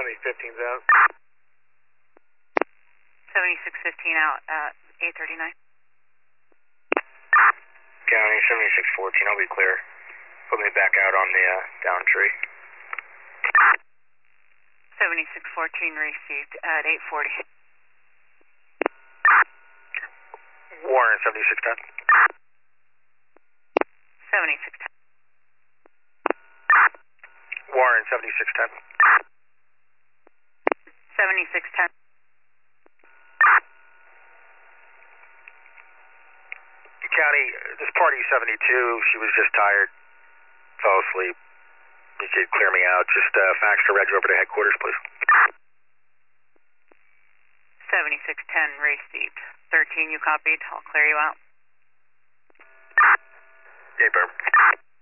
on the 15s out. 7615 out at 839. County 7614, I'll be clear. Put me back out on the down tree. 7614 received at 840. Warren 7610. 7610. Warren 7610. 7610. County, this party 72, she was just tired, fell asleep. You could clear me out. Just fax the reg over to headquarters, please. 7610 received. 13 you copied. I'll clear you out. Okay, Burn.